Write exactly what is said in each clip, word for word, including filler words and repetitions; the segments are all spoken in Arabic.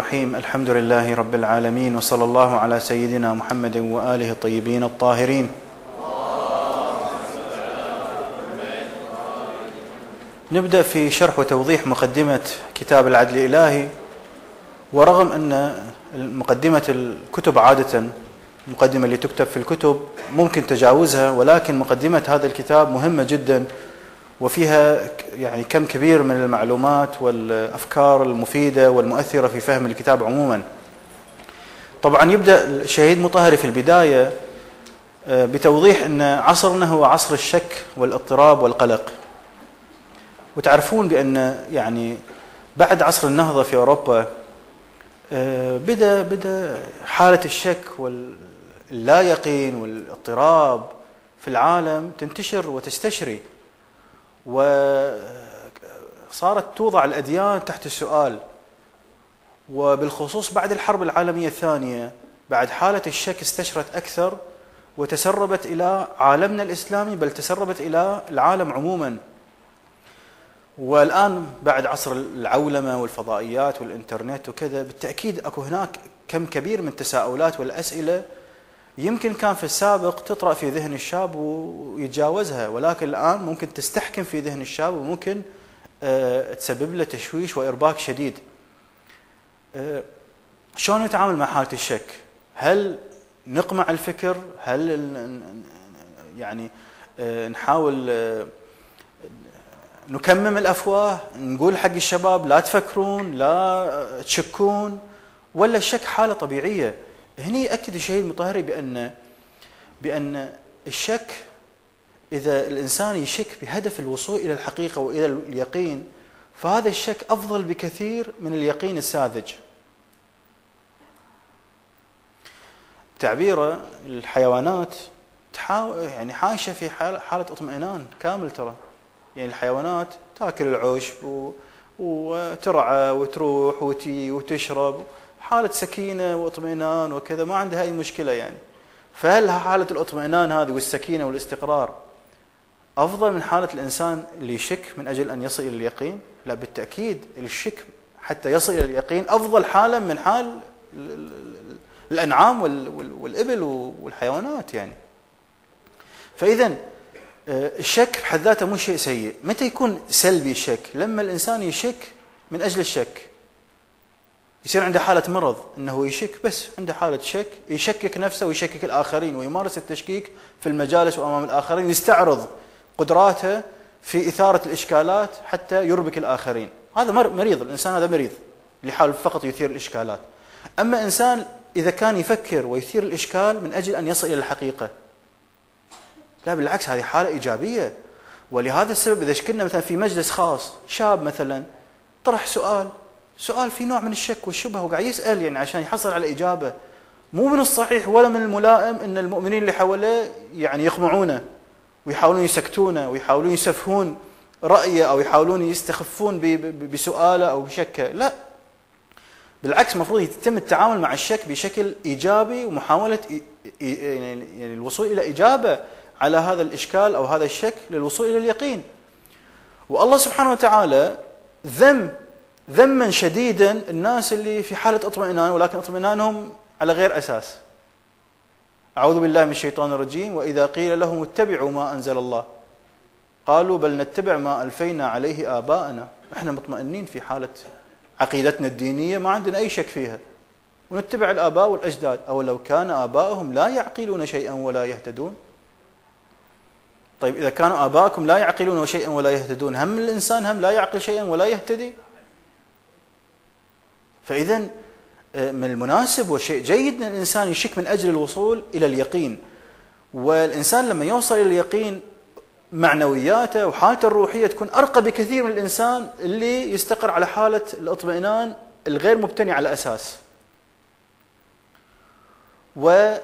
الرحيم. الحمد لله رب العالمين، وصلى الله على سيدنا محمد وآله الطيبين الطاهرين. نبدأ في شرح وتوضيح مقدمة كتاب العدل الإلهي. ورغم أن مقدمة الكتب عادة المقدمة اللي تكتب في الكتب ممكن تجاوزها، ولكن مقدمة هذا الكتاب مهمة جدا، وفيها يعني كم كبير من المعلومات والأفكار المفيدة والمؤثرة في فهم الكتاب عموما. طبعا يبدأ الشهيد مطهري في البداية بتوضيح أن عصرنا هو عصر الشك والاضطراب والقلق. وتعرفون بأن يعني بعد عصر النهضة في أوروبا بدأ بدأ حالة الشك واللا يقين والاضطراب في العالم تنتشر وتستشري، وصارت توضع الأديان تحت السؤال. وبالخصوص بعد الحرب العالمية الثانية بعد حالة الشك استشرت أكثر وتسربت إلى عالمنا الإسلامي، بل تسربت إلى العالم عموما. والآن بعد عصر العولمة والفضائيات والإنترنت وكذا، بالتأكيد أكو هناك كم كبير من التساؤلات والأسئلة يمكن كان في السابق تطرأ في ذهن الشاب ويتجاوزها، ولكن الآن ممكن تستحكم في ذهن الشاب وممكن تسبب له تشويش وإرباك شديد. شلون نتعامل مع حالة الشك؟ هل نقمع الفكر؟ هل يعني نحاول نكمم الأفواه، نقول حق الشباب لا تفكرون لا تشكون، ولا الشك حالة طبيعية؟ هني يأكد الشهيد المطهري بأن بأن الشك إذا الإنسان يشك بهدف الوصول إلى الحقيقة وإلى اليقين، فهذا الشك أفضل بكثير من اليقين الساذج. تعبيره الحيوانات تحاول يعني عايشة في حالة اطمئنان كامل. ترى يعني الحيوانات تاكل العشب وترعى وتروح وتي وتشرب، حالة سكينة واطمئنان وكذا، ما عندها أي مشكلة يعني. فهل حالة الاطمئنان هذه والسكينة والاستقرار أفضل من حالة الإنسان اللي يشك من أجل أن يصل إلى اليقين؟ لا، بالتأكيد الشك حتى يصل إلى اليقين أفضل حالا من حال الأنعام والإبل والحيوانات يعني. فإذا الشك بحد ذاته مو شيء سيء. متى يكون سلبي الشك؟ لما الإنسان يشك من أجل الشك، يصير عنده حالة مرض أنه يشك بس، عنده حالة شك، يشكك نفسه ويشكك الآخرين، ويمارس التشكيك في المجالس وأمام الآخرين، يستعرض قدراته في إثارة الإشكالات حتى يربك الآخرين. هذا مريض، الإنسان هذا مريض اللي حاول فقط يثير الإشكالات. أما إنسان إذا كان يفكر ويثير الإشكال من أجل أن يصل إلى الحقيقة، لا بالعكس، هذه حالة إيجابية. ولهذا السبب إذا شكلنا مثلا في مجلس خاص شاب مثلا طرح سؤال سؤال في نوع من الشك والشبهة وقاعد يسأل يعني عشان يحصل على إجابة، مو من الصحيح ولا من الملائم أن المؤمنين اللي حوله يعني يقمعونه ويحاولون يسكتونه ويحاولون يسفهون رأيه أو يحاولون يستخفون بسؤاله أو بشكه. لا، بالعكس، مفروض يتم التعامل مع الشك بشكل إيجابي ومحاولة يعني الوصول إلى إجابة على هذا الإشكال أو هذا الشك للوصول إلى اليقين. والله سبحانه وتعالى ذم ذما شديدا الناس اللي في حالة اطمئنان ولكن اطمئنانهم على غير أساس. أعوذ بالله من الشيطان الرجيم: وإذا قيل لهم اتبعوا ما أنزل الله قالوا بل نتبع ما ألفينا عليه آباءنا. احنا مطمئنين في حالة عقيدتنا الدينية، ما عندنا أي شك فيها، ونتبع الآباء والأجداد. أو لو كان آباؤهم لا يعقلون شيئا ولا يهتدون. طيب إذا كانوا آباءكم لا يعقلون شيئا ولا يهتدون، هم الإنسان هم لا يعقل شيئا ولا يهتدي؟ فإذا من المناسب وشيء جيد أن الإنسان يشك من أجل الوصول إلى اليقين. والإنسان لما يوصل إلى اليقين معنوياته وحالته الروحية تكون أرقى بكثير من الإنسان اللي يستقر على حالة الاطمئنان الغير مبتني على أساس. ولهذا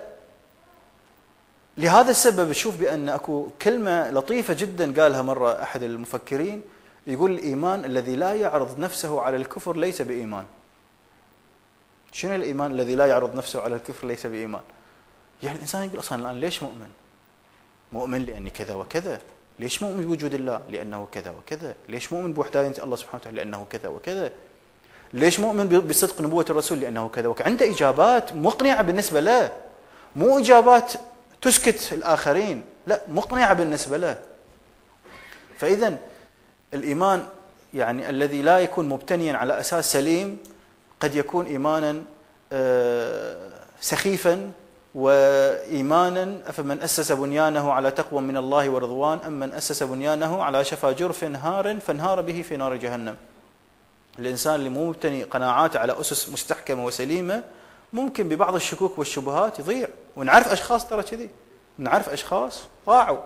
السبب تشوف بأن أكو كلمة لطيفة جدا قالها مرة أحد المفكرين، يقول: الإيمان الذي لا يعرض نفسه على الكفر ليس بإيمان. شنو الإيمان الذي لا يعرض نفسه على الكفر ليس بإيمان؟ يعني الإنسان يقول أصلا الآن ليش مؤمن؟ مؤمن لأني كذا وكذا. ليش مؤمن بوجود الله؟ لأنه كذا وكذا. ليش مؤمن بوحدانية الله سبحانه وتعالى؟ لأنه كذا وكذا. ليش مؤمن بصدق نبوة الرسول؟ لأنه كذا وكذا. عنده إجابات مقنعة بالنسبة له، مو إجابات تسكت الآخرين، لا، مقنعة بالنسبة له. فإذا الإيمان يعني الذي لا يكون مبتنيا على أساس سليم قد يكون إيمانا سخيفا، وإيمانا أفمن أسس بنيانه على تقوى من الله ورضوان أم من أسس بنيانه على شفا جرف هار فانهار به في نار جهنم. الإنسان اللي مو مبتني قناعاته على أسس مستحكمة وسليمة ممكن ببعض الشكوك والشبهات يضيع. ونعرف أشخاص ترى كذي، نعرف أشخاص ضاعوا.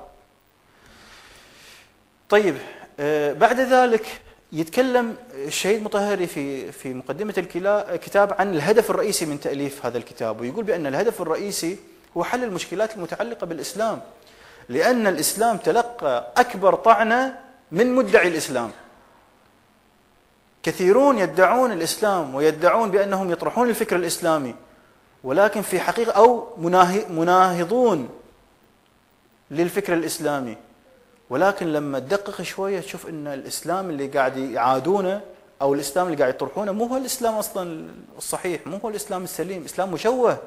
طيب بعد ذلك يتكلم الشهيد مطهري في في مقدمة الكتاب عن الهدف الرئيسي من تأليف هذا الكتاب، ويقول بأن الهدف الرئيسي هو حل المشكلات المتعلقة بالإسلام، لأن الإسلام تلقى أكبر طعنة من مدعي الإسلام. كثيرون يدعون الإسلام ويدعون بأنهم يطرحون الفكر الإسلامي، ولكن في حقيقة أو مناهضون للفكر الإسلامي، ولكن لما تدقق شوية تشوف أن الإسلام اللي قاعد يعادونه أو الإسلام اللي قاعد يطرحونه مو هو الإسلام أصلا الصحيح، مو هو الإسلام السليم، إسلام مشوه.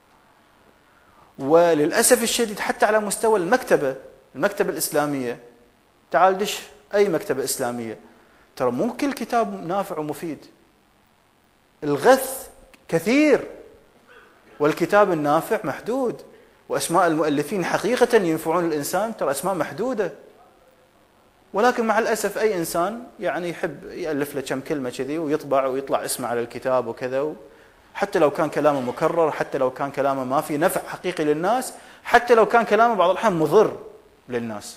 وللأسف الشديد حتى على مستوى المكتبة المكتبة الإسلامية، تعال دش أي مكتبة إسلامية، ترى مو كل كتاب نافع ومفيد، الغث كثير والكتاب النافع محدود، وأسماء المؤلفين حقيقة ينفعون الإنسان ترى أسماء محدودة. ولكن مع الأسف أي إنسان يعني يحب يألف له كم كلمة كذي ويطبع ويطلع اسمه على الكتاب وكذا، حتى لو كان كلامه مكرر، حتى لو كان كلامه ما في نفع حقيقي للناس، حتى لو كان كلامه بعض الأحيان مضر للناس.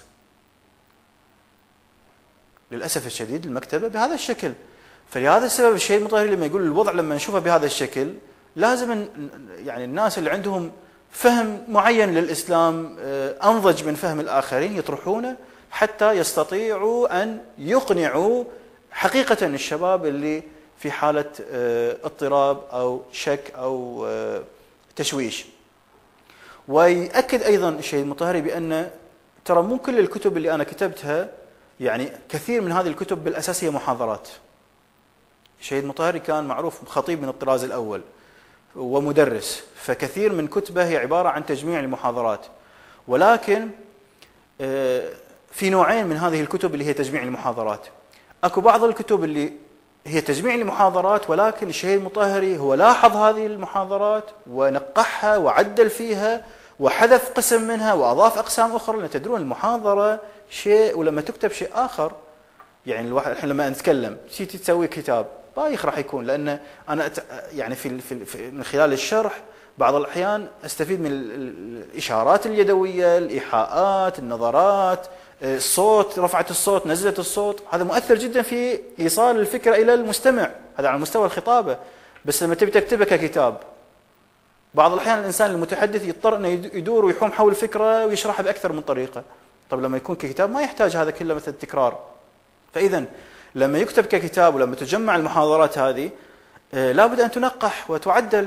للأسف الشديد المكتبة بهذا الشكل. فلهذا السبب الشهيد المطهري لما يقول الوضع لما نشوفه بهذا الشكل لازم يعني الناس اللي عندهم فهم معين للإسلام أنضج من فهم الآخرين يطرحونه حتى يستطيعوا أن يقنعوا حقيقة الشباب اللي في حالة اضطراب أو شك أو تشويش. ويأكد أيضا الشهيد المطهري بأن ترى مو كل الكتب اللي أنا كتبتها، يعني كثير من هذه الكتب بالأساس هي محاضرات. الشهيد المطهري كان معروف خطيب من الطراز الأول ومدرس، فكثير من كتبه هي عبارة عن تجميع المحاضرات. ولكن في نوعين من هذه الكتب اللي هي تجميع المحاضرات. أكو بعض الكتب اللي هي تجميع المحاضرات، ولكن الشهيد المطهري هو لاحظ هذه المحاضرات ونقحها وعدل فيها وحذف قسم منها وأضاف أقسام أخرى، لأن تدرون المحاضرة شيء ولما تكتب شيء آخر. يعني الواحد الحين لما نتكلم شيء تسوي كتاب بايخ راح يكون، لأن أنا يعني في في من خلال الشرح بعض الأحيان أستفيد من الإشارات اليدوية، الإيحاءات، النظرات، الصوت، رفعة الصوت، نزلة الصوت، هذا مؤثر جدا في إيصال الفكرة إلى المستمع، هذا على مستوى الخطابة. بس لما تبي تكتبه ككتاب بعض الأحيان الإنسان المتحدث يضطر أنه يدور ويحوم حول الفكرة ويشرحها بأكثر من طريقة. طب لما يكون ككتاب ما يحتاج هذا كله مثل التكرار. فإذا لما يكتب ككتاب ولما تجمع المحاضرات هذه لابد أن تنقح وتعدل.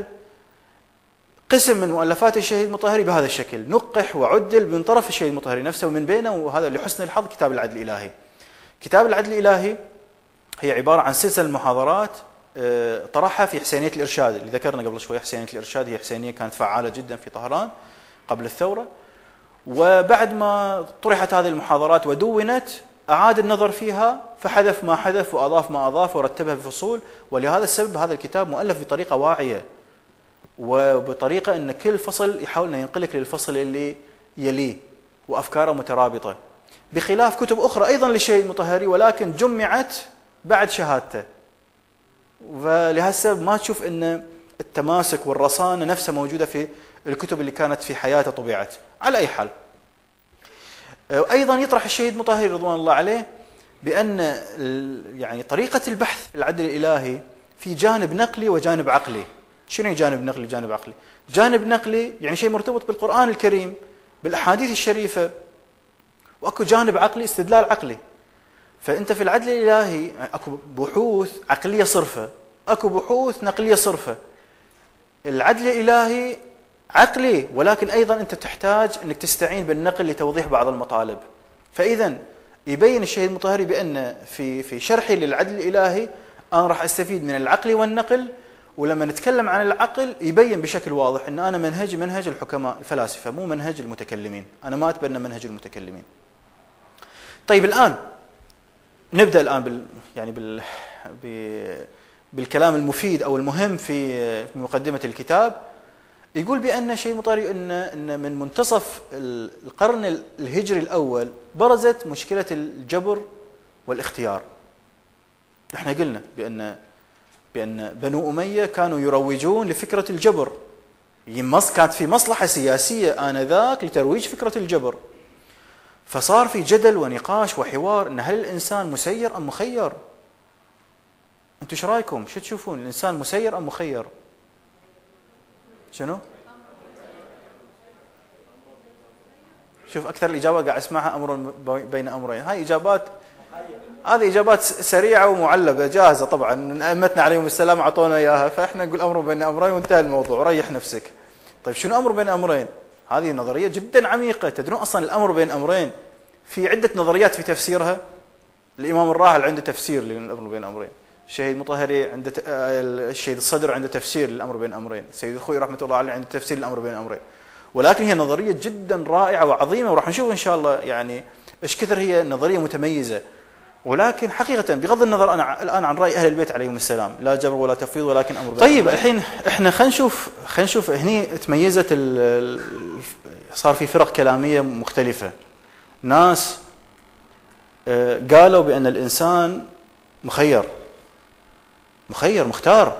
قسم من مؤلفات الشهيد المطهري بهذا الشكل نقح وعدل من طرف الشهيد المطهري نفسه، ومن بينه وهذا لحسن الحظ كتاب العدل الإلهي. كتاب العدل الإلهي هي عبارة عن سلسلة محاضرات طرحها في حسينية الإرشاد اللي ذكرنا قبل شوي. حسينية الإرشاد هي حسينية كانت فعالة جدا في طهران قبل الثورة، وبعد ما طرحت هذه المحاضرات ودونت أعاد النظر فيها فحذف ما حذف وأضاف ما أضاف ورتبها بفصول. ولهذا السبب هذا الكتاب مؤلف بطريقة واعية وبطريقة أن كل فصل يحاول أن ينقلك للفصل اللي يليه وأفكاره مترابطة، بخلاف كتب أخرى أيضا للشهيد المطهري ولكن جمعت بعد شهادته. ولهذا السبب ما تشوف أن التماسك والرصانة نفسها موجودة في الكتب اللي كانت في حياته طبيعت. على أي حال أيضا يطرح الشهيد المطهري رضوان الله عليه بأن يعني طريقة البحث في العدل الإلهي في جانب نقلي وجانب عقلي. شنو جانب نقلي وجانب عقلي؟ جانب نقلي يعني شيء مرتبط بالقرآن الكريم بالأحاديث الشريفة، وأكو جانب عقلي استدلال عقلي. فأنت في العدل الإلهي أكو بحوث عقلية صرفة، أكو بحوث نقلية صرفة. العدل الإلهي عقلي، ولكن أيضا أنت تحتاج أنك تستعين بالنقل لتوضيح بعض المطالب. فإذا يبين الشهيد المطهري بأن في في شرحه للعدل الإلهي انا راح استفيد من العقل والنقل، ولما نتكلم عن العقل يبين بشكل واضح ان انا منهج منهج الحكماء الفلاسفه، مو منهج المتكلمين، انا ما اتبنى منهج المتكلمين. طيب الان نبدا الان بال يعني بال بالكلام المفيد او المهم في مقدمه الكتاب. يقول بان شيء مطاري ان ان من منتصف القرن الهجري الاول برزت مشكله الجبر والاختيار. احنا قلنا بان بان بنو اميه كانوا يروجون لفكره الجبر، كانت في مصلحه سياسيه انذاك لترويج فكره الجبر. فصار في جدل ونقاش وحوار ان هل الانسان مسير ام مخير؟ انتم ايش رايكم؟ شو تشوفون؟ الانسان مسير ام مخير؟ شنو؟ شوف اكثر الاجابه قاعد اسمعها امر بين امرين، هاي اجابات هذه اجابات سريعه ومعلبه جاهزه طبعا، ائمتنا عليهم السلام اعطونا اياها، فاحنا نقول امر بين امرين وانتهى الموضوع، ريح نفسك. طيب شنو امر بين امرين؟ هذه نظريه جدا عميقه، تدرون اصلا الامر بين امرين في عده نظريات في تفسيرها. الامام الراحل عنده تفسير للامر بين امرين، الشهيد مطهري عنده الشهيد الصدر عنده تفسير للامر بين امرين، السيد الخوي رحمه الله عليه عنده تفسير للامر بين امرين. ولكن هي نظريه جدا رائعه وعظيمه، وراح نشوف ان شاء الله يعني ايش كثر هي نظريه متميزه. ولكن حقيقه بغض النظر انا الان عن راي اهل البيت عليهم السلام، لا جبر ولا تفويض ولكن امر بين. طيب الحين احنا خلينا نشوف خلينا نشوف هني تميزت صار في فرق كلاميه مختلفه. ناس قالوا بان الانسان مخير مخير مختار،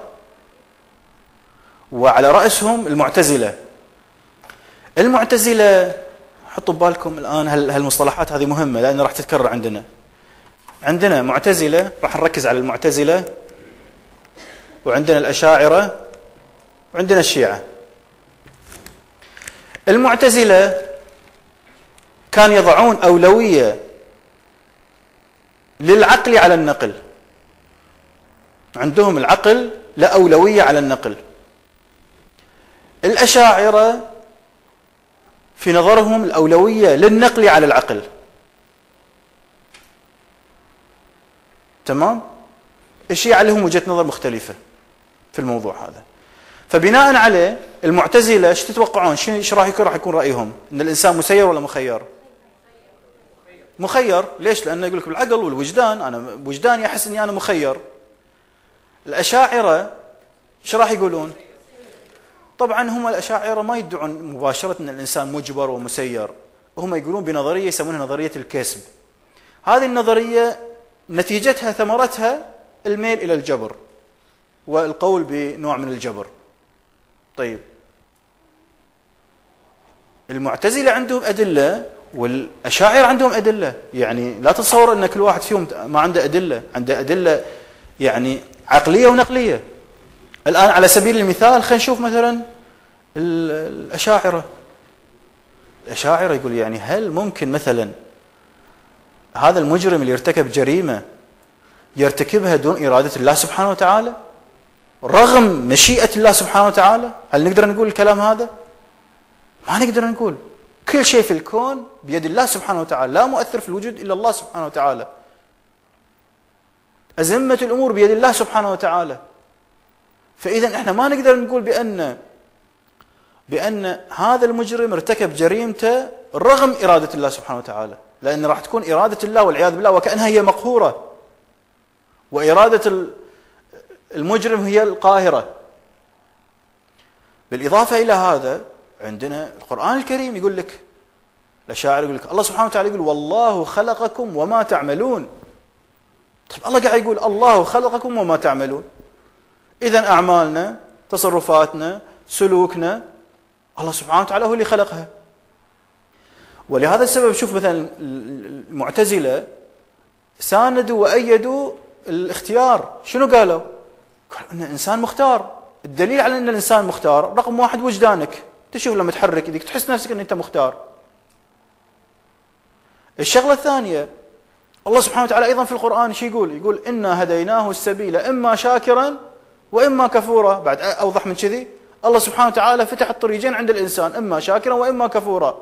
وعلى رأسهم المعتزلة. المعتزلة حطوا ببالكم الآن هالمصطلحات هذه مهمة لأن راح تتكرر عندنا. عندنا معتزلة، راح نركز على المعتزلة، وعندنا الأشاعرة، وعندنا الشيعة. المعتزلة كان يضعون أولوية للعقل على النقل، عندهم العقل لا أولوية على النقل. الأشاعرة في نظرهم الأولوية للنقل على العقل. تمام؟ الشيعة لهم وجهة نظر مختلفة في الموضوع هذا. فبناء عليه المعتزلة ايش تتوقعون؟ ايش راح يكون راح يكون رأيهم؟ ان الإنسان مسير ولا مخير؟ مخير. ليش؟ لأنه يقول لك بالعقل والوجدان، أنا بوجداني أحس إني أنا مخير. الأشاعرة ايش راح يقولون؟ طبعا هم الأشاعرة ما يدعون مباشرة أن الإنسان مجبر ومسير، هم يقولون بنظرية يسمونها نظرية الكسب. هذه النظرية نتيجتها ثمرتها الميل إلى الجبر والقول بنوع من الجبر. طيب المعتزلة عندهم أدلة والأشاعرة عندهم أدلة، يعني لا تتصور أن كل واحد فيهم ما عنده أدلة، عنده أدلة يعني عقلية ونقلية. الآن على سبيل المثال خلينا نشوف مثلا الأشاعرة. الأشاعرة يقول يعني هل ممكن مثلا هذا المجرم اللي ارتكب جريمة يرتكبها دون إرادة الله سبحانه وتعالى رغم مشيئة الله سبحانه وتعالى؟ هل نقدر نقول الكلام هذا؟ ما نقدر نقول. كل شيء في الكون بيد الله سبحانه وتعالى، لا مؤثر في الوجود إلا الله سبحانه وتعالى. أزمة الأمور بيد الله سبحانه وتعالى. فإذا احنا ما نقدر نقول بأن بأن هذا المجرم ارتكب جريمته رغم إرادة الله سبحانه وتعالى، لأن راح تكون إرادة الله والعياذ بالله وكأنها هي مقهورة، وإرادة المجرم هي القاهرة. بالإضافة إلى هذا عندنا القرآن الكريم يقول لك، الأشاعرة يقول لك الله سبحانه وتعالى يقول والله خلقكم وما تعملون. طيب الله قاعد يقول الله خلقكم وما تعملون، إذن أعمالنا تصرفاتنا سلوكنا الله سبحانه وتعالى هو اللي خلقها. ولهذا السبب شوف مثلا المعتزلة ساندوا وأيدوا الاختيار. شنو قالوا؟ قالوا أن الإنسان مختار. الدليل على أن الإنسان مختار رقم واحد وجدانك، تشوف لما تحرك يديك تحس نفسك أن أنت مختار. الشغلة الثانية الله سبحانه وتعالى أيضا في القرآن شو يقول؟ يقول إنا هديناه السبيل إما شاكرا وإما كفورا. بعد أوضح من كذي الله سبحانه وتعالى فتح الطريقين عند الإنسان، إما شاكرا وإما كفورا.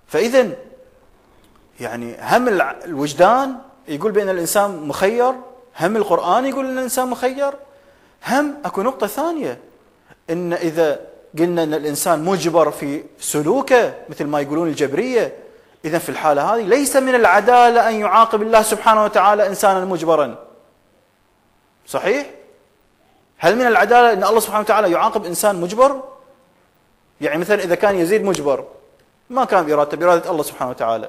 فإذا يعني هم الوجدان يقول بأن الإنسان مخير، هم القرآن يقول ان الانسان مخير، هم اكو نقطة ثانية، ان اذا قلنا ان الانسان مجبر في سلوكه مثل ما يقولون الجبرية، اذا في الحالة هذه ليس من العدالة ان يعاقب الله سبحانه وتعالى انسانا مجبرا. صحيح؟ هل من العدالة ان الله سبحانه وتعالى يعاقب انسان مجبر؟ يعني مثلا اذا كان يزيد مجبر ما كان بإرادته، بإرادة الله سبحانه وتعالى،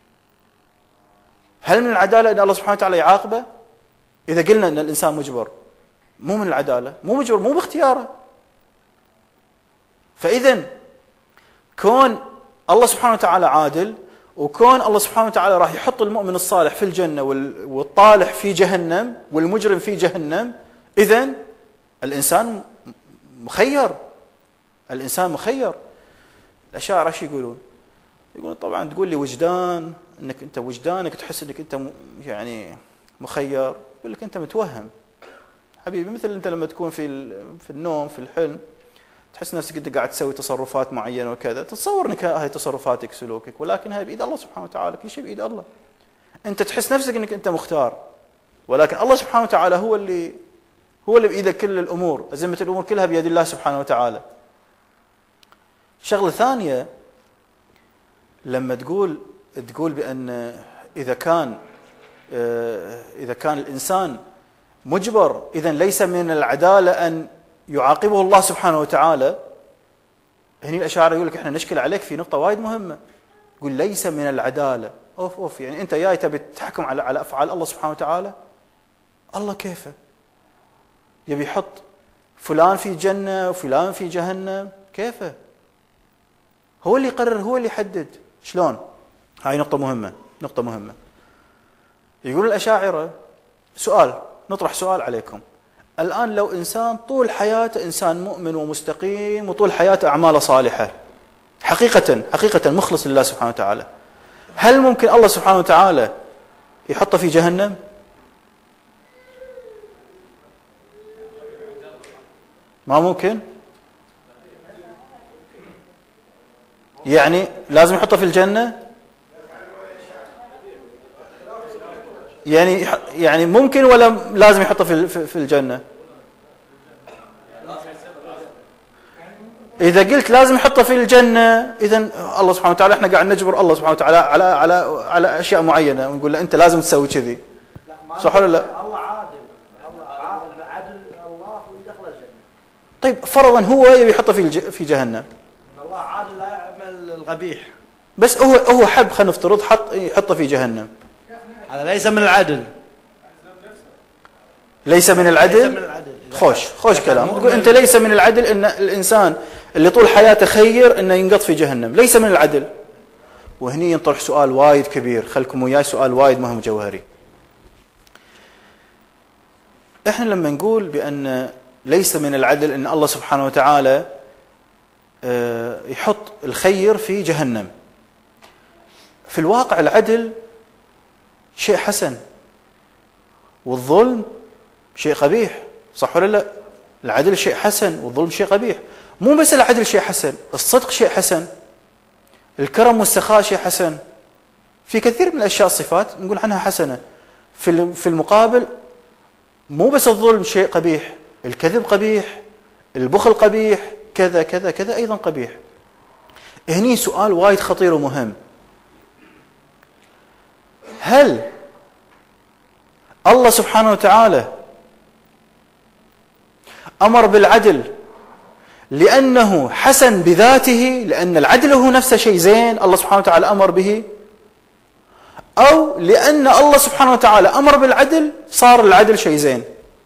هل من العدالة ان الله سبحانه وتعالى يعاقبه؟ اذا قلنا ان الانسان مجبر، مو من العدالة، مو مجبر، مو باختياره. فاذا كون الله سبحانه وتعالى عادل، وكون الله سبحانه وتعالى راح يحط المؤمن الصالح في الجنة والطالح في جهنم والمجرم في جهنم، اذا الانسان مخير، الانسان مخير. الاشاعرة ايش يقولون؟ يقولون طبعا تقول لي وجدان، انك انت وجدانك تحس انك انت يعني مخير، يقول لك انت متوهم حبيبي. مثل انت لما تكون في في النوم في الحلم تحس نفسك انت قاعد تسوي تصرفات معينه وكذا، تتصور انك هاي تصرفاتك سلوكك، ولكن هاي بايد الله سبحانه وتعالى، كل شيء بايد الله. انت تحس نفسك انك انت مختار، ولكن الله سبحانه وتعالى هو اللي هو اللي بايده كل الامور، ازمه الامور كلها بيد الله سبحانه وتعالى. شغله ثانيه، لما تقول تقول بان اذا كان اذا كان الانسان مجبر اذا ليس من العداله ان يعاقبه الله سبحانه وتعالى، هني الاشاعره يقول لك احنا نشكل عليك في نقطه وايد مهمه، يقول ليس من العداله. اوف اوف يعني انت جاي تبي تحكم على على افعال الله سبحانه وتعالى؟ الله كيفه؟ يبي يحط فلان في جنه وفلان في جهنم، كيفه؟ هو اللي يقرر، هو اللي يحدد. شلون؟ هاي نقطه مهمه، نقطه مهمه. يقول الاشاعره سؤال، نطرح سؤال عليكم الآن، لو إنسان طول حياته إنسان مؤمن ومستقيم وطول حياته أعماله صالحة، حقيقة حقيقة مخلص لله سبحانه وتعالى، هل ممكن الله سبحانه وتعالى يحطه في جهنم؟ ما ممكن؟ يعني لازم يحطه في الجنة؟ يعني يعني ممكن ولا لازم يحطه في في الجنة؟ إذا قلت لازم يحطه في الجنة، إذا الله سبحانه وتعالى احنا قاعد نجبر الله سبحانه وتعالى على على على أشياء معينة ونقول له أنت لازم تسوي كذي، صح ولا لا؟ الله عادل، الله عادل، عدل الله ويدخل الجنة. طيب فرضا هو يبي يحطه في في جهنم. الله عادل لا يعمل القبيح. بس هو هو حب، خلينا نفترض حط يحطه في جهنم. هذا ليس من العدل. ليس من العدل؟ ليس من العدل. خوش خوش كلام. تقول أنت ليس من العدل إن الإنسان اللي طول حياته خير إنه ينقط في جهنم، ليس من العدل. وهني ينطرح سؤال وايد كبير، خلكم وياي سؤال وايد مهم جوهري. إحنا لما نقول بأن ليس من العدل إن الله سبحانه وتعالى يحط الخير في جهنم، في الواقع العدل شيء حسن والظلم شيء قبيح، صح ولا لا؟ العدل شيء حسن والظلم شيء قبيح. مو بس العدل شيء حسن، الصدق شيء حسن، الكرم والسخاء شيء حسن، في كثير من الاشياء الصفات نقول عنها حسنه. في في المقابل مو بس الظلم شيء قبيح، الكذب قبيح، البخل قبيح، كذا كذا كذا ايضا قبيح. هني سؤال وايد خطير ومهم، هل الله سبحانه وتعالى أمر بالعدل لأنه حسن بذاته، لأن العدل هو نفسه شيء زين الله سبحانه وتعالى أمر به، أو لأن الله سبحانه وتعالى أمر بالعدل صار العدل شيء زين؟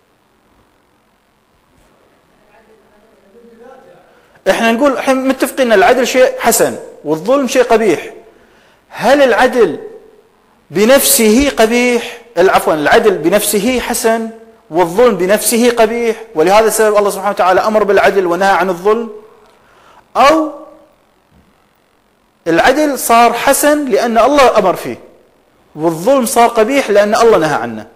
احنا نقول احنا متفقين ان العدل شيء حسن والظلم شيء قبيح. هل العدل بنفسه قبيح؟ عفوا العدل بنفسه حسن والظلم بنفسه قبيح، ولهذا السبب الله سبحانه وتعالى أمر بالعدل ونهى عن الظلم؟ أو العدل صار حسن لأن الله أمر فيه والظلم صار قبيح لأن الله نهى عنه؟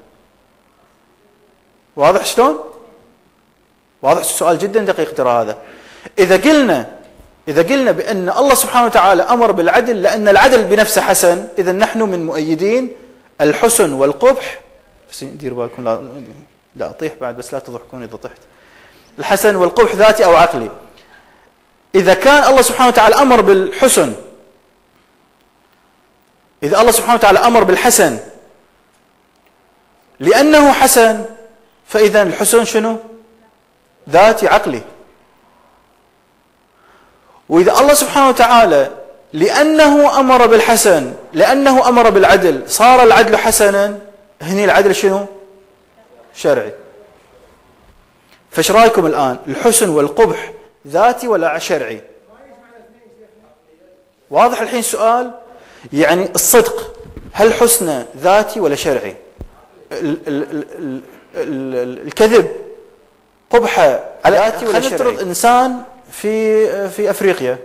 واضح شلون؟ واضح السؤال جدا دقيق ترى هذا. إذا قلنا إذا قلنا بأن الله سبحانه وتعالى أمر بالعدل لأن العدل بنفسه حسن، إذا نحن من مؤيدين الحسن والقبح بس دير بالكم لا لا اطيح بعد، بس لا تضحكون اذا طحت. الحسن والقبح ذاتي او عقلي. اذا كان الله سبحانه وتعالى امر بالحسن، اذا الله سبحانه وتعالى امر بالحسن لانه حسن، فاذا الحسن شنو؟ ذاتي عقلي. واذا الله سبحانه وتعالى لانه امر بالحسن، لانه امر بالعدل، صار العدل حسنا، هني العدل شنو؟ شرعي. فايش رايكم الان؟ الحسن والقبح ذاتي ولا شرعي؟ واضح الحين السؤال؟ يعني الصدق هل حسنه ذاتي ولا شرعي؟ ال ال ال ال ال الكذب قبحه على ذاتي ولا شرعي؟ خلينا نفترض انسان في في افريقيا،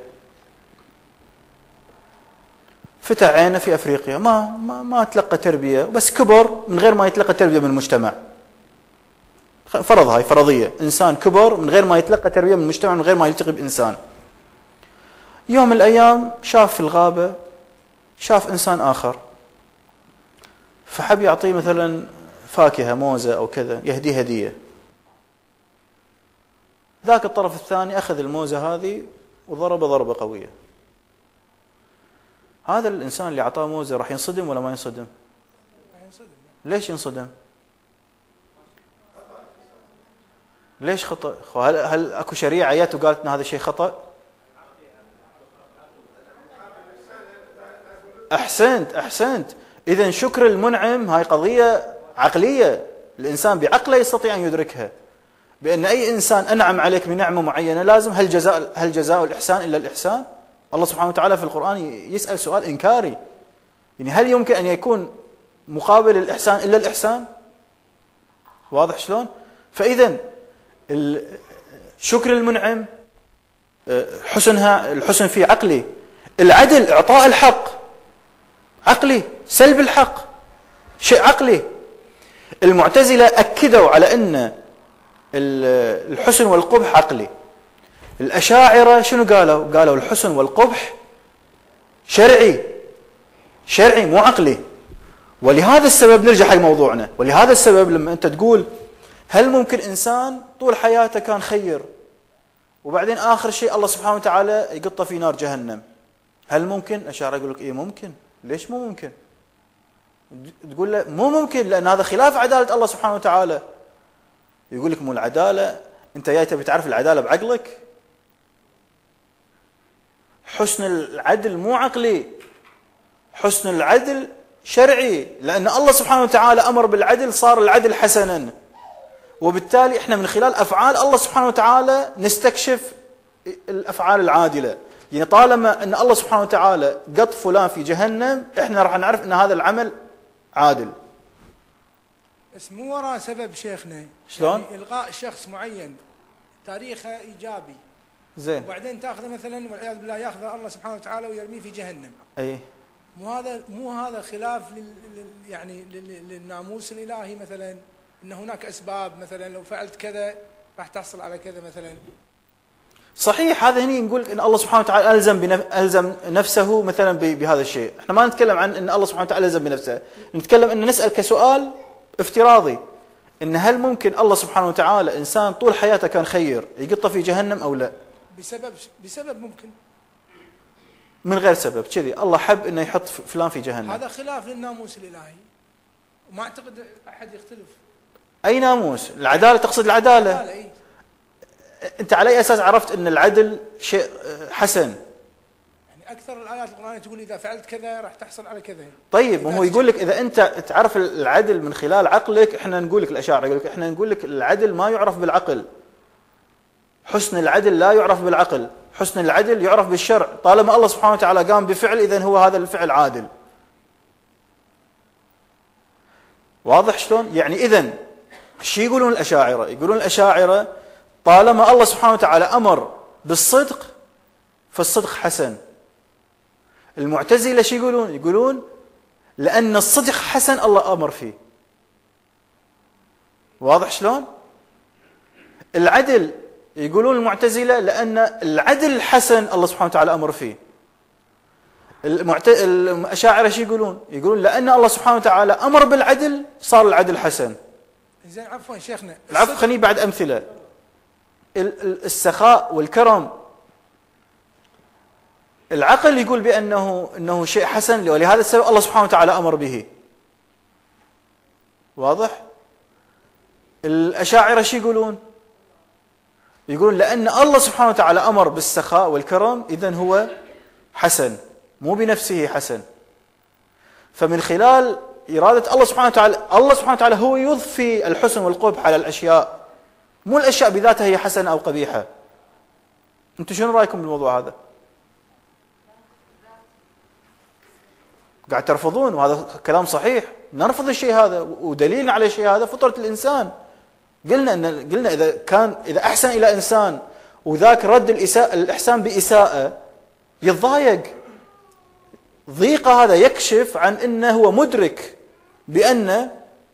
فتح عينه في افريقيا، ما ما ما تلقى تربيه، بس كبر من غير ما يتلقى تربيه من المجتمع. فرض هاي فرضيه، انسان كبر من غير ما يتلقى تربيه من المجتمع، من غير ما يلتقي بانسان. يوم من الايام شاف في الغابه، شاف انسان اخر، فحب يعطيه مثلا فاكهه، موزه او كذا، يهديه هديه. ذاك الطرف الثاني اخذ الموزه هذه وضربه ضربه قويه. هذا الانسان اللي اعطاه موزه راح ينصدم ولا ما ينصدم؟ ينصدم. ليش ينصدم؟ ليش خطأ؟ هل هل اكو شريعه جت وقالت ان هذا الشيء خطأ؟ احسنت احسنت. اذا شكر المنعم هاي قضيه عقليه، الانسان بعقله يستطيع ان يدركها، بان اي انسان انعم عليك بنعمه معينه لازم، هل جزاء هل جزاء الاحسان الا الاحسان؟ الله سبحانه وتعالى في القرآن يسأل سؤال إنكاري، يعني هل يمكن أن يكون مقابل الإحسان إلا الإحسان؟ واضح شلون؟ فإذا شكر المنعم حسنها، الحسن في عقلي، العدل إعطاء الحق عقلي، سلب الحق شيء عقلي. المعتزلة أكدوا على أن الحسن والقبح عقلي. الأشاعرة شنو قالوا؟ قالوا الحسن والقبح شرعي، شرعي مو عقلي. ولهذا السبب نرجع حق موضوعنا، ولهذا السبب لما أنت تقول هل ممكن إنسان طول حياته كان خير وبعدين آخر شيء الله سبحانه وتعالى يقطه في نار جهنم، هل ممكن؟ الأشاعرة يقول لك إيه ممكن. ليش مو ممكن؟ تقول له مو ممكن لأن هذا خلاف عدالة الله سبحانه وتعالى. يقول لك مو العدالة، أنت جاي تبي تعرف العدالة بعقلك؟ حسن العدل مو عقلي، حسن العدل شرعي، لأن الله سبحانه وتعالى أمر بالعدل صار العدل حسنا، وبالتالي إحنا من خلال أفعال الله سبحانه وتعالى نستكشف الأفعال العادلة. يعني طالما أن الله سبحانه وتعالى قط فلان في جهنم، إحنا راح نعرف أن هذا العمل عادل. بس مو وراء سبب شيخنا. شلون؟ يعني إلغاء شخص معين تاريخه إيجابي، زين، وبعدين تاخذه مثلا والعياذ بالله ياخذه الله سبحانه وتعالى ويرميه في جهنم. أي مو هذا مو هذا خلاف لل يعني للناموس الإلهي مثلا، ان هناك اسباب مثلا لو فعلت كذا راح تحصل على كذا مثلا. صحيح، هذا هني نقول ان الله سبحانه وتعالى الزم بنف... الزم نفسه مثلا ب... بهذا الشيء. احنا ما نتكلم عن ان الله سبحانه وتعالى الزم بنفسه، نتكلم ان نسال كسؤال افتراضي ان هل ممكن الله سبحانه وتعالى انسان طول حياته كان خير يقطه في جهنم او لا؟ بسبب بسبب ممكن، من غير سبب كذي الله حب انه يحط فلان في جهنم. هذا خلاف للناموس الالهي، وما اعتقد احد يختلف. اي ناموس؟ العداله، تقصد العداله؟ العدالة إيه؟ انت على اي اساس عرفت ان العدل شيء حسن؟ يعني اكثر الايات القرانيه تقول اذا فعلت كذا راح تحصل على كذا. طيب، ما هو يقول لك اذا انت تعرف العدل من خلال عقلك، احنا نقول لك الاشاعره يقول لك احنا نقول لك العدل ما يعرف بالعقل. حسن العدل لا يعرف بالعقل، حسن العدل يعرف بالشرع، طالما الله سبحانه وتعالى قام بفعل اذا هو هذا الفعل عادل. واضح شلون؟ يعني اذا شو يقولون الاشاعره؟ يقولون الاشاعره طالما الله سبحانه وتعالى امر بالصدق فالصدق حسن. المعتزله شو يقولون؟ يقولون لان الصدق حسن الله امر فيه. واضح شلون؟ العدل يقولون المعتزله لان العدل حسن الله سبحانه وتعالى امر فيه. المعت... الأشاعرة شو يقولون؟ يقولون لأن الله سبحانه وتعالى أمر بالعدل صار العدل حسن. زين عفوا شيخنا، العفو خليني بعد أمثلة. السخاء والكرم العقل يقول بأنه أنه شيء حسن، ولهذا السبب الله سبحانه وتعالى أمر به. واضح؟ الأشاعرة شو يقولون؟ يقولون لأن الله سبحانه وتعالى أمر بالسخاء والكرم إذن هو حسن، مو بنفسه حسن. فمن خلال إرادة الله سبحانه وتعالى، الله سبحانه وتعالى هو يضفي الحسن والقبح على الأشياء، مو الأشياء بذاتها هي حسنة أو قبيحة. أنتم شنو رأيكم بالموضوع هذا؟ قاعد ترفضون، وهذا كلام صحيح. نرفض الشيء هذا، ودليلنا على الشيء هذا فطرة الإنسان. قلنا ان قلنا اذا كان اذا احسن الى انسان وذاك رد الإساءة الاحسان باساءه يتضايق. ضيقه هذا يكشف عن انه هو مدرك بان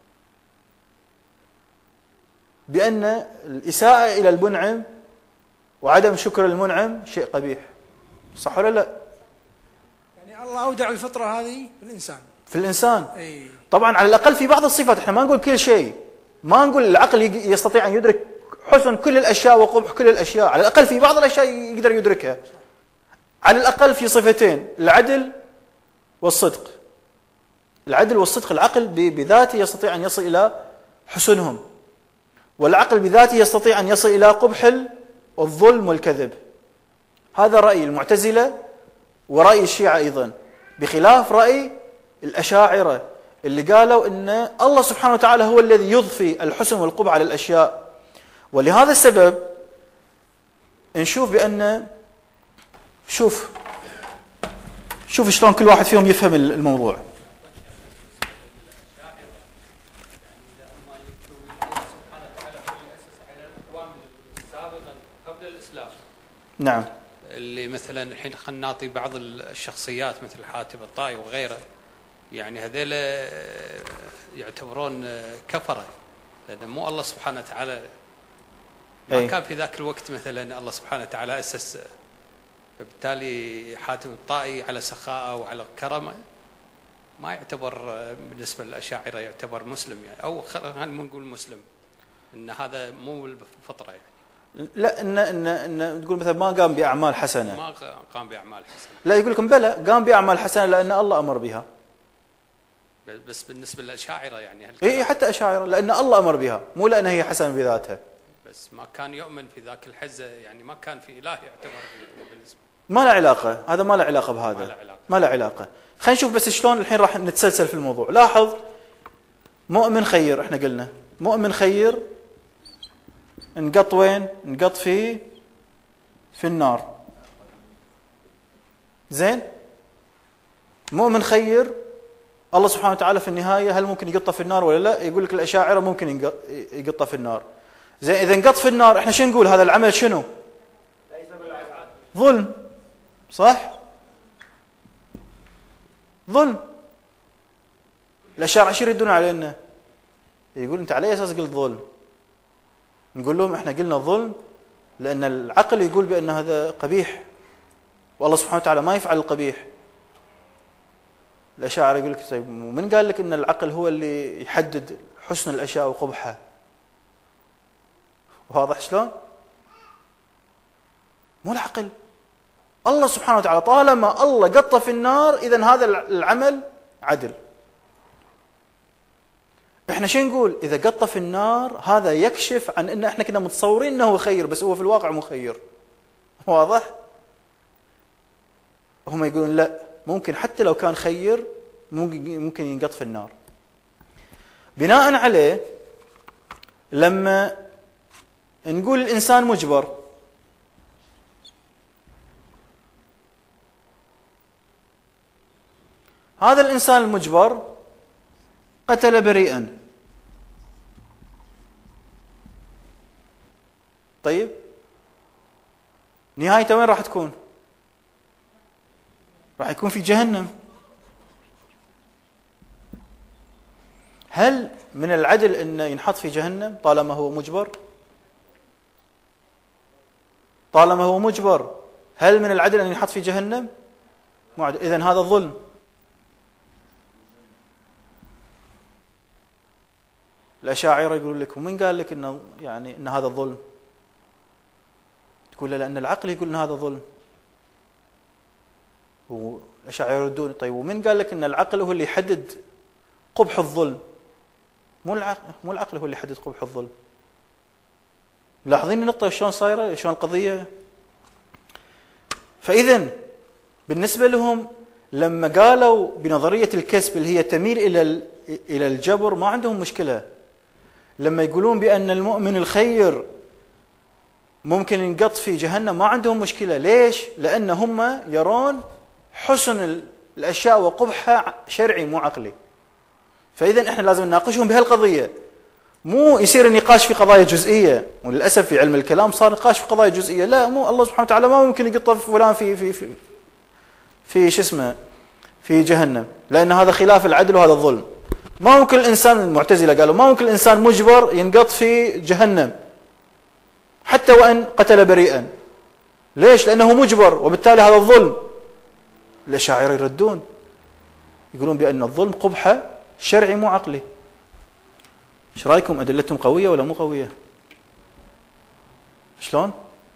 بان الاساءه الى المنعم وعدم شكر المنعم شيء قبيح. صح ولا لا؟ يعني الله اودع الفطره هذه في الانسان. في الانسان. اي طبعا على الاقل في بعض الصفات، احنا ما نقول كل شيء. ما نقول العقل يستطيع أن يدرك حسن كل الأشياء وقبح كل الأشياء، على الأقل في بعض الأشياء يقدر يدركها. على الأقل في صفتين، العدل والصدق. العدل والصدق العقل بذاته يستطيع أن يصل إلى حسنهم، والعقل بذاته يستطيع أن يصل إلى قبح والظلم والكذب. هذا رأي المعتزلة ورأي الشيعة أيضا، بخلاف رأي الأشاعرة اللي قالوا ان الله سبحانه وتعالى هو الذي يضفي الحسن والقبح على الاشياء. ولهذا السبب نشوف بان شوف شوف شلون كل واحد فيهم يفهم الموضوع. نعم. اللي مثلا الحين خلينا نعطي بعض الشخصيات مثل حاتم الطائي وغيره، يعني هذول يعتبرون كفرة، لأن مو الله سبحانه وتعالى ما أي. كان في ذاك الوقت مثلا الله سبحانه وتعالى أسس، فبالتالي حاتم الطائي على سخاءه وعلى كرمه ما يعتبر بالنسبة للأشاعرة يعتبر مسلم يعني، أو خلينا نقول مسلم، إن هذا مو بالفطرة يعني. لا ان ان ان تقول مثلا ما قام باعمال حسنه، ما قام باعمال حسنه. لا يقول لكم بلى قام باعمال حسنه لان الله امر بها. بس بالنسبه للاشاعره يعني اي حتى اشاعره لان الله امر بها، مو لان هي حسنه بذاتها. بس ما كان يؤمن في ذاك الحزه يعني، ما كان في اله يعتبر بالنسبه. ما له علاقه، هذا ما له علاقه بهذا. ما له علاقه. ما له علاقه. خلينا نشوف بس شلون الحين راح نتسلسل في الموضوع. لاحظ، مؤمن خير، احنا قلنا مؤمن خير نقط وين؟ نقط في في النار. زين؟ مؤمن خير الله سبحانه وتعالى في النهاية هل ممكن يقطه في النار ولا لا؟ يقول لك الأشاعرة ممكن يقطه في النار. زين، إذا نقط في النار احنا شو نقول؟ هذا العمل شنو؟ ظلم. صح؟ ظلم. الأشاعرة شو يردون علينا؟ يقول أنت على أي أساس قلت ظلم؟ نقول لهم احنا قلنا ظلم لأن العقل يقول بأن هذا قبيح والله سبحانه وتعالى ما يفعل القبيح. الأشاعرة يقول لك طيب من قال لك أن العقل هو اللي يحدد حسن الأشياء وقبحها؟ واضح شلون؟ مو العقل، الله سبحانه وتعالى. طالما الله قطه في النار إذن هذا العمل عدل. احنا شو نقول؟ إذا قطه في النار هذا يكشف عن أن احنا كنا متصورين أنه خير بس هو في الواقع مخير. واضح؟ هم يقولون لا، ممكن حتى لو كان خير ممكن ينقط في النار. بناء عليه لما نقول الإنسان مجبر، هذا الإنسان المجبر قتل بريئا، طيب نهايته وين راح تكون؟ راح يكون في جهنم. هل من العدل أن ينحط في جهنم طالما هو مجبر؟ طالما هو مجبر هل من العدل أن ينحط في جهنم؟ إذن هذا الظلم. الأشاعرة يقول لك ومن قال لك إنه يعني إن هذا الظلم؟ تقول له لأن العقل يقول إن هذا ظلم. والأشاعرة يردون طيب ومن قال لك إن العقل هو اللي يحدد قبح الظلم؟ مو العقل، مو العقل هو اللي يحدد قبح الظلم. لاحظين النقطة شلون صايرة، شلون القضية؟ فإذا بالنسبة لهم لما قالوا بنظرية الكسب اللي هي تميل إلى إلى الجبر ما عندهم مشكلة. لما يقولون بأن المؤمن الخير ممكن ينقط في جهنم ما عندهم مشكلة. ليش؟ لأن هم يرون حسن الأشياء وقبحها شرعي مو عقلي. فإذا إحنا لازم نناقشهم بهالقضية، مو يصير النقاش في قضايا جزئية. وللأسف في علم الكلام صار نقاش في قضايا جزئية. لا، مو الله سبحانه وتعالى ما ممكن يقط فلان في في في في شو اسمه في جهنم، لأن هذا خلاف العدل وهذا الظلم. ما ممكن الإنسان، المعتزلة قالوا ما ممكن الإنسان مجبر ينقط في جهنم حتى وإن قتل بريئا. ليش؟ لأنه مجبر وبالتالي هذا الظلم. الأشاعرة يردون يقولون بأن الظلم قبحه شرعي مو عقلي. ايش رايكم؟ ادلتهم قويه ولا مو قويه؟ شلون؟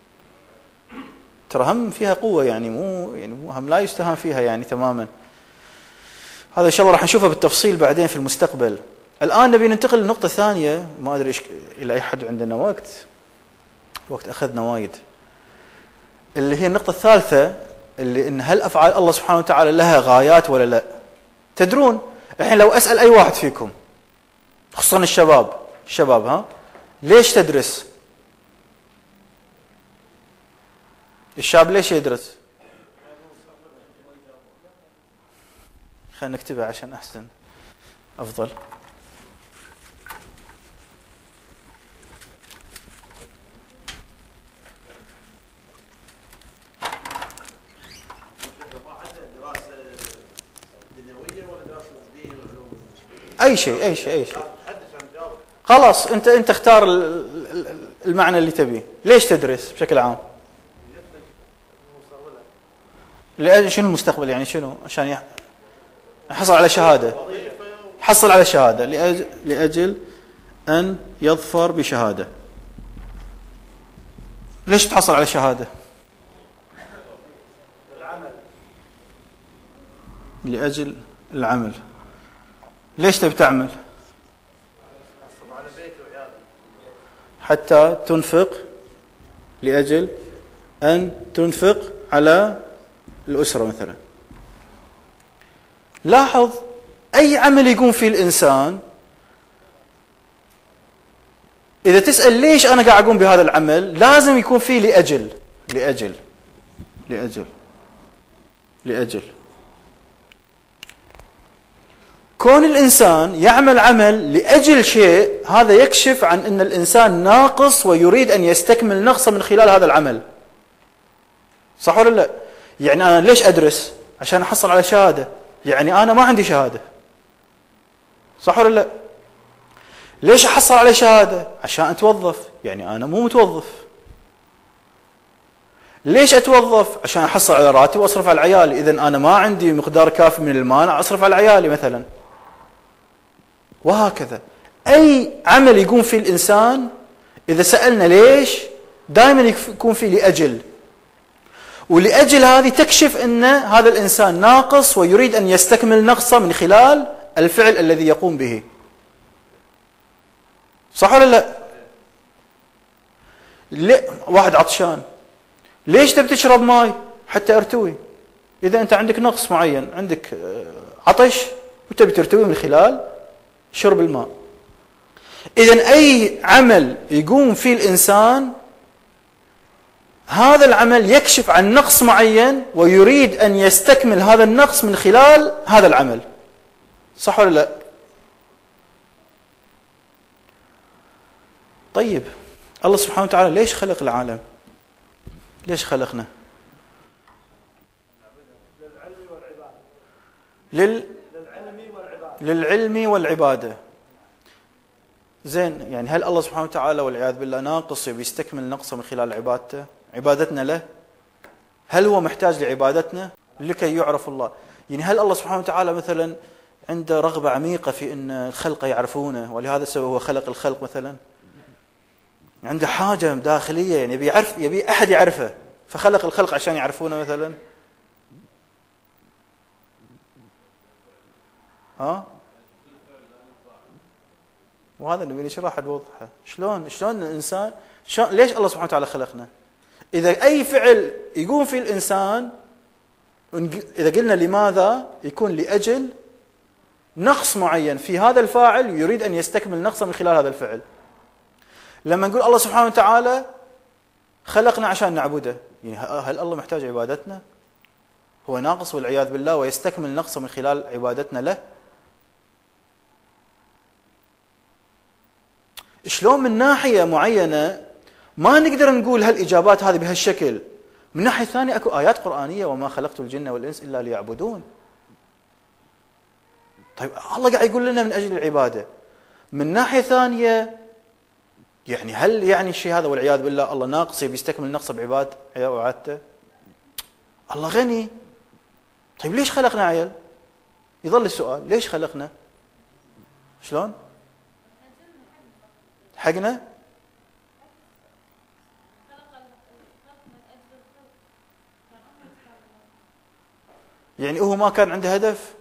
ترى هم فيها قوه، يعني مو يعني مو هم لا يستهان فيها يعني تماما. هذا ان شاء الله راح نشوفه بالتفصيل بعدين في المستقبل. الان نبي ننتقل لنقطه ثانيه، ما ادري ايش الى اي حد عندنا وقت، وقت اخذنا وايد، اللي هي النقطه الثالثه، اللي ان هل افعال الله سبحانه وتعالى لها غايات ولا لا؟ تدرون الحين لو اسال اي واحد فيكم خصوصا الشباب، الشباب ها ليش تدرس؟ الشاب ليش يدرس؟ خلينا نكتبها عشان احسن افضل. اي شيء اي شيء اي شيء خلاص انت انت اختار المعنى اللي تبيه. ليش تدرس بشكل عام؟ لأجل شنو المستقبل؟ يعني شنو؟ عشان يحصل على شهادة، حصل على شهادة لأجل, لأجل أن يظفر بشهادة. ليش تحصل على شهادة؟ لأجل العمل. ليش تبي تعمل؟ حتى تنفق، لأجل أن تنفق على الأسرة مثلا. لاحظ أي عمل يقوم فيه الإنسان، إذا تسأل ليش أنا قاعد أقوم بهذا العمل، لازم يكون فيه لأجل لأجل لأجل لأجل. كون الإنسان يعمل عمل لأجل شيء، هذا يكشف عن أن الإنسان ناقص ويريد أن يستكمل نقصه من خلال هذا العمل. صح ولا لا؟ يعني أنا ليش أدرس؟ عشان أحصل على شهادة، يعني أنا ما عندي شهادة. صح ولا لا؟ ليش أحصل على شهادة؟ عشان أتوظف، يعني أنا مو متوظف. ليش أتوظف؟ عشان أحصل على راتب وأصرف على عيالي. إذن أنا ما عندي مقدار كافي من المال أصرف على عيالي مثلا. وهكذا أي عمل يقوم فيه الإنسان، إذا سألنا ليش، دائما يكون فيه لأجل. ولأجل هذه تكشف أن هذا الإنسان ناقص ويريد أن يستكمل نقصه من خلال الفعل الذي يقوم به. صح ولا لا؟ ليه؟ واحد عطشان، ليش تبي تشرب ماي؟ حتى ارتوي. إذا أنت عندك نقص معين، عندك عطش وتبي ترتوي من خلال شرب الماء. إذن أي عمل يقوم فيه الإنسان، هذا العمل يكشف عن نقص معين ويريد أن يستكمل هذا النقص من خلال هذا العمل. صح ولا لا؟ طيب الله سبحانه وتعالى ليش خلق العالم؟ ليش خلقنا؟ لل... للعلم والعبادة. زين، يعني هل الله سبحانه وتعالى والعياذ بالله ناقص بيستكمل نقصه من خلال عبادته؟ عبادتنا له؟ هل هو محتاج لعبادتنا؟ لكي يعرف الله. يعني هل الله سبحانه وتعالى مثلا عنده رغبة عميقة في أن الخلق يعرفونه ولهذا السبب هو خلق الخلق مثلا؟ عنده حاجة داخلية يعني يبي يعرف، يبي أحد يعرفه فخلق الخلق عشان يعرفونه مثلا؟ ها؟ وهذا نبي نشرحه بوضحه. شلون شلون الإنسان، شلون ليش الله سبحانه وتعالى خلقنا؟ إذا أي فعل يقوم فيه الإنسان، إذا قلنا لماذا، يكون لأجل نقص معين في هذا الفاعل يريد أن يستكمل نقصه من خلال هذا الفعل. لما نقول الله سبحانه وتعالى خلقنا عشان نعبده، يعني هل الله محتاج عبادتنا؟ هو ناقص والعياذ بالله ويستكمل نقصه من خلال عبادتنا له؟ شلون من ناحية معينة ما نقدر نقول هالإجابات هذه بهالشكل، من ناحية ثانية أكو آيات قرآنية وما خلقت الجن والإنس إلا ليعبدون. طيب الله قاعد يقول لنا من أجل العبادة. من ناحية ثانية يعني هل يعني الشيء هذا والعياذ بالله الله ناقص يستكمل نقصه بعباد وعادته؟ الله غني. طيب ليش خلقنا عيل؟ يظل السؤال ليش خلقنا؟ شلون؟ حقنا؟ يعني هو ما كان عنده هدف؟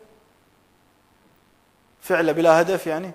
فعله بلا هدف يعني؟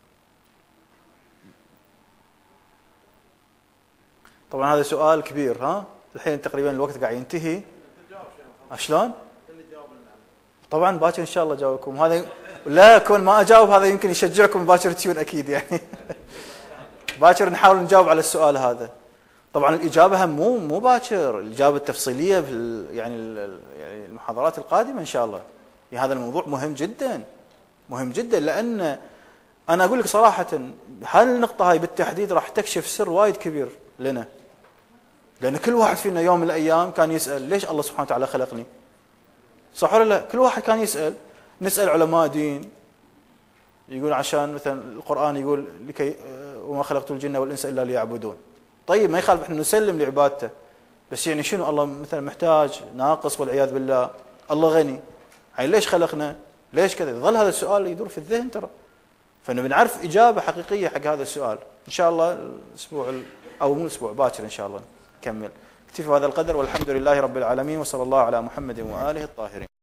طبعا هذا سؤال كبير. ها الحين تقريبا الوقت قاعد ينتهي. شلون؟ طبعا باكر ان شاء الله اجاوبكم. هذا لا كون ما اجاوب هذا يمكن يشجعكم باكر تيون اكيد يعني. باكر نحاول نجاوب على السؤال هذا. طبعا الاجابه هم مو مو باكر، الاجابه التفصيليه في يعني يعني المحاضرات القادمه ان شاء الله. يعني هذا الموضوع مهم جدا مهم جدا، لان انا اقول لك صراحه هالنقطه هاي بالتحديد راح تكشف سر وايد كبير لنا. لان كل واحد فينا يوم من الايام كان يسال ليش الله سبحانه وتعالى خلقني؟ صح ولا لا؟ كل واحد كان يسال. نسال علماء دين يقول عشان مثلا القران يقول لكي وما خلقت الجن والانس الا ليعبدون. طيب ما يخالف احنا نسلم لعبادته، بس يعني شنو الله مثلا محتاج ناقص والعياذ بالله؟ الله غني، يعني ليش خلقنا؟ ليش كذا؟ يظل هذا السؤال يدور في الذهن ترى. فنبي نعرف اجابه حقيقيه حق هذا السؤال. ان شاء الله الاسبوع او مو الاسبوع باكر ان شاء الله نكمل. اكتفي بهذا القدر والحمد لله رب العالمين وصلى الله على محمد واله الطاهرين.